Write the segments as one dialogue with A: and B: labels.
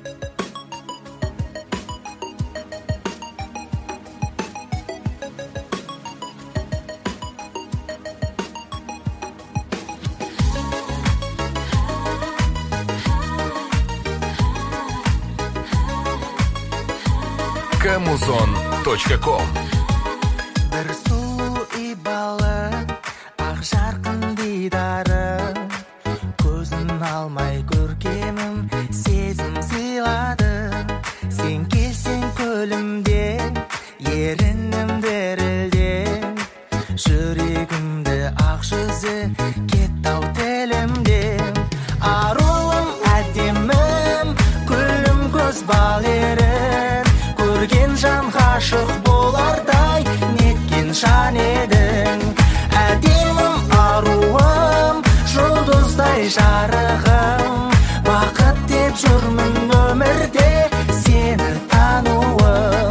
A: Kamuzon.com
B: Bir сұлу ибалы ақ жарқын дидары көзін алмай көркемім сезім сыйлады сен келсең көлімде ерінім дірілден жүрегімді ақ жүзі кетті-ау тілімден аруым әдемім күлім көз бал ерін көрген жан ғашық болардай неткен жан едің әдемім аруым жұлдыздай жарығым бақыт деп жүрмін өмірде сені тануым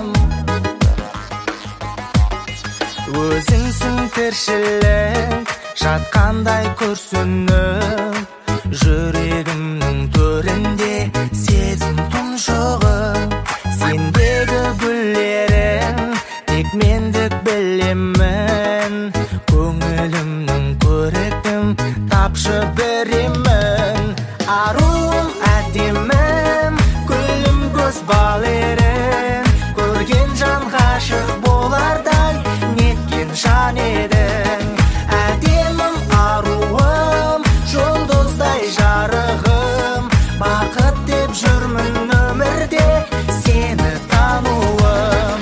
B: өзіңсің тіршілік жатқандай күрсініп жүрегімнің төрінде сезім тұншығып сендегі гүлдерін тек мендік білемін көңілімнің көріктім тапшы біремін аруым әдемім күлім көз бал ерін көрген жан ғашық болардай неткен жан едің әдемім аруым жұлдыздай жарығым бақыт деп жүрмін өмірде сені тануым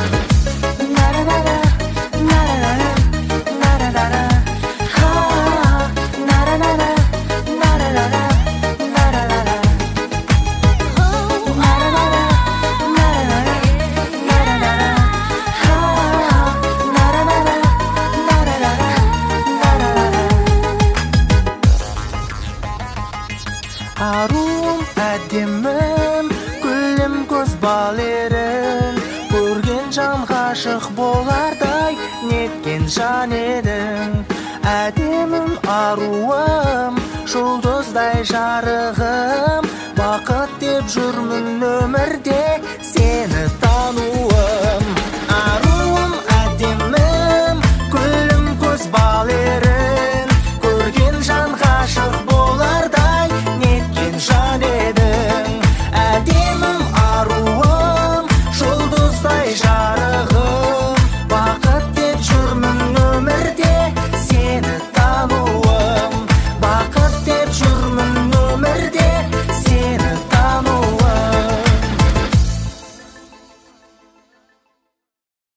B: аруым әдемім күлім көз бал ерін көрген жан ғашық болардай неткен жан едің әдемім аруым жұлдыздай жарығым